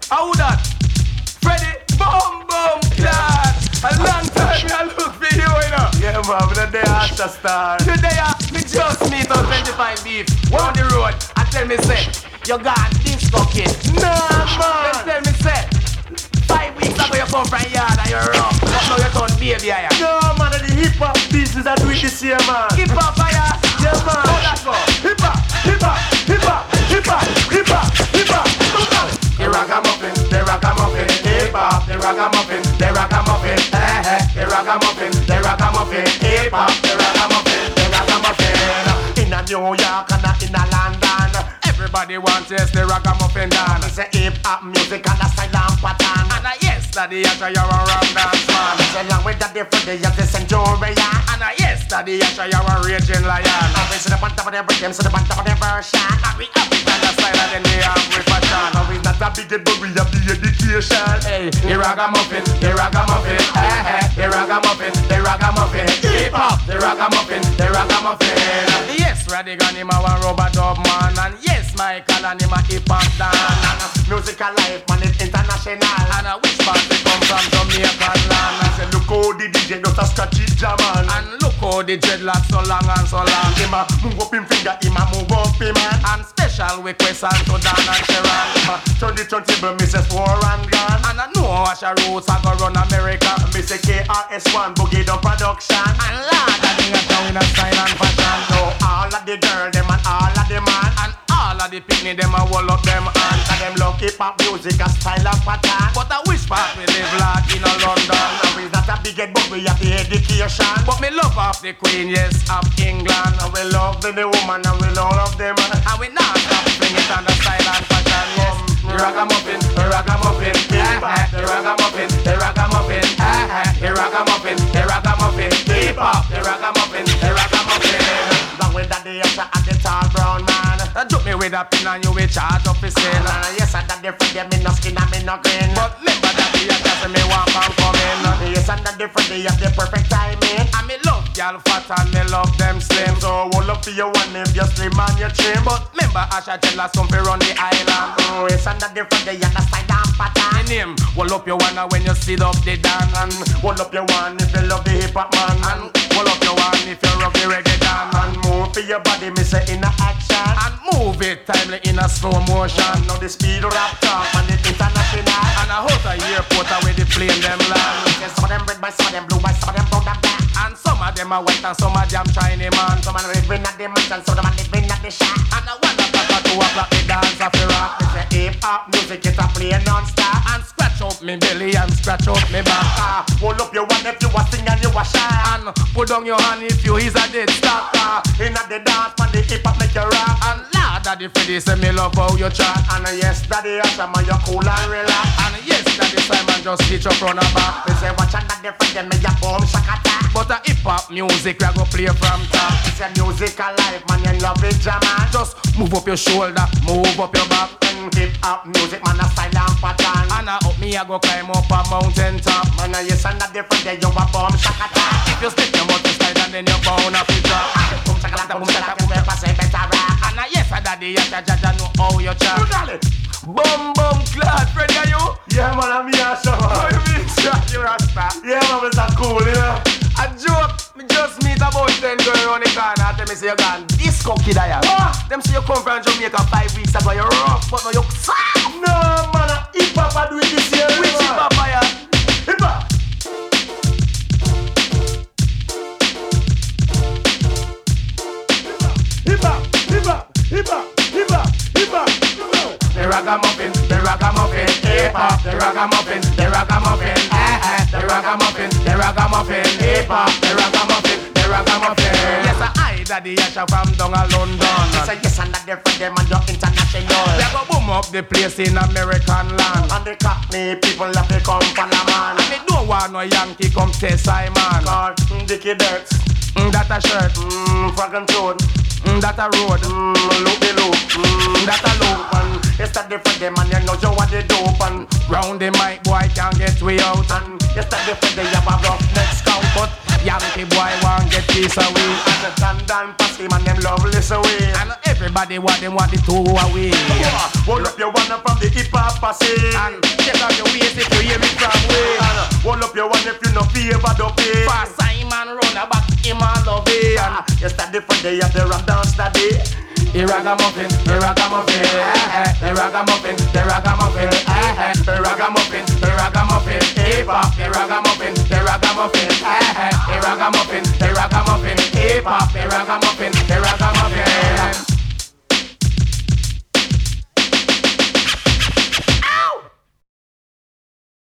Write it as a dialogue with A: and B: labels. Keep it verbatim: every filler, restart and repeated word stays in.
A: How that? Freddy, boom, boom, clad. A long time me I look for you, you know.
B: Yeah, man, but today I have to start.
A: Today I me just meet on twenty-five beef. On the road, I tell me say, you got disco kid.
B: Nah, man.
A: Then tell me say, five weeks ago you come from yard and you're rough. But now you turn baby, yeah.
B: No, man, the hip hop business I do it this year, man.
A: Hip hop, yeah.
B: Yeah, man.
A: How that go?
B: Hip hop, hip hop, hip hop, hip hop, hip hop, hip hop.
A: The ragamuffin, the ragamuffin, hip hop, the ragamuffin, the ragamuffin, eh eh, the ragamuffin, the ragamuffin, hip hop, the ragamuffin, the ragamuffin.
B: In a New York and a in a London,
A: everybody wants yes the ragamuffin dance.
B: it's a hip hop music and a style and pattern.
A: And a yes, daddy, Asha, you're a rum dance man.
B: It's along with the different day of the centurion.
A: And a yes, daddy, Asha, you're a raging lion.
B: And we see the band of the rhythm, see the band of the version.
A: And we have the kind of style and then we have with fashion.
B: And we not a big it, but we have the education.
A: Hey, the ragamuffin, the ragamuffin, eh eh, the ragamuffin, the ragamuffin, hip hop, the ragamuffin, the ragamuffin. Yes, Radigan him a one rubber dub man, and yes, Michael and him a hip hop dance.
B: Musical life, man, it's international.
A: And a which part they come from Jamaican land.
B: I say, look how the D J does a scratchy jam, man.
A: And look how the dreadlocks so long and so long.
B: Him a move up him finger, him a move up him hand.
A: And special request and to Dan and Sharon.
B: Turn the turntable, Missus War and Gun.
A: And I know Asha Roots I go run America.
B: Mister K R S one, Boogie Down Production.
A: And Lord, I think I down in a style and fashion.
B: So all of the girl, them and all of the man.
A: And all of the picnic, them a wall up them hands.
B: And them love hip hop music, a style and pattern.
A: But I wish part we live Lord in a London.
B: Now it's not a big head, but we have the education.
A: But me love of the Queen, yes, of England.
B: And we love the, the woman and we love them.
A: And we not stop bring it on the style and fashion, yes. The ragamuffin, the ragamuffin, eh eh, the ragamuffin, the ragamuffin, eh eh, the ragamuffin, the ragamuffin, hip hop, the ragamuffin, the ragamuffin.
B: Long with that the answer at the tall brown man.
A: That took me with a pin and you will charge up his sin.
B: Uh, yes, and that different, them in no skin and me no green.
A: But remember that the answer me want man coming.
B: Yes, and that different, they have the perfect timing.
A: And me love y'all fat and me love them slim.
B: So hold up for your one if you're slim and you're trim.
A: But remember Asha tell us something run the island.
B: Oh, yes, and that different, they have the style and pattern.
A: And him, hold up your one when you sit up the dance.
B: And hold up your one if you love the hip hop man.
A: And hold up your one if you love the reggae dance.
B: And move for your body, me say in a action.
A: And move it timely in a slow motion.
B: Now the speed rap talk and it's international.
A: And I hope a airport where they plane them land.
B: Yes, some of them red by some of them blue by some of them brown and black.
A: And some of them are white and some of them Chinese man.
B: Some of them living at the mansion, some of them living at the shack.
A: And I one o'clock or two o'clock the dance of the rock.
B: They say hip hop music is a play non-stop.
A: And scratch up me belly and scratch up me back.
B: Ah, hold up your one if you a sing and you a shout.
A: And put down your hand if you is a dead stop.
B: Ah, inna the dance man the hip hop make you rock.
A: And Lord daddy Freddy say me love how you chat.
B: And uh, yes daddy Asha man you cool and relax.
A: And yes daddy Simon just hit your front and back.
B: They say watch out the friend them me a boom shakata.
A: But a hip hop music we go play from top.
B: It's a music alive man you love it jama.
A: Just move up your shoulder, move up your back.
B: And hip hop music man a style and pattern.
A: And I up me I go climb up a mountain top.
B: Man uh, yes and the friend them you a boom shakata.
A: If you stick your mouth inside and then you're bound up to drop.
B: Boom shakata boom shakata boom shakata say better rap.
A: And I yes I daddy yes I jaja know how you chat. Bum bum clad Freddy are you?
B: Yeah man I'm here Asha
A: How
B: man.
A: you mean chat you rasta?
B: Yeah man it's a cool you know.
A: A joke, me just meet about ten girl around the corner and tell me say you gone disco kid I am.
B: What?
A: Them say you come from Jamaica five weeks ago, you rough, but now you soft.
B: No man a hip hop I do it this year.
A: Which hip hop are ya?
B: Hip hop. Hip hop, hip hop, hip hop, hip hop, hip hop.
A: The ragamuffin, the ragamuffin, hip hop, the ragamuffin, the ragamuffin, eh eh, the ragamuffin, the ragamuffin, hip hop, the ragamuffin, the ragamuffin. Yes, I daddy Asha from down a London.
B: Say yes and that different them and you're international.
A: We go boom up the place in American land.
B: And the Cockney people have to come from a man.
A: And me don't want no Yankee come test Simon.
B: Called mm, Dickie Dirt,
A: Mm, that a shirt,
B: mm, Frog and Toad,
A: mm, that a road,
B: mm, loop the loop, mm,
A: that a loop.
B: and it's that different them and you know you what they do and
A: Round the mic boy can't get way out.
B: and it's that different they have a rough neck scout but
A: Yankee boy won't get piece away.
B: and the Dan Dan Patsy man them love listen way
A: And every Everybody want them want the two away.
B: Hold up your one from the hip hop posse.
A: And check out your waist if you hear me from way.
B: And hold up your one if you no favor the pay.
A: For Simon run a back him all love it.
B: And you study for day of the rock dance study.
A: The ragamuffin, the ragamuffin, the ragamuffin, the ragamuffin, the ragamuffin, the ragamuffin, hip hop, the ragamuffin, the ragamuffin, the ragamuffin, the ragamuffin, hip hop, the ragamuffin, the ragamuffin.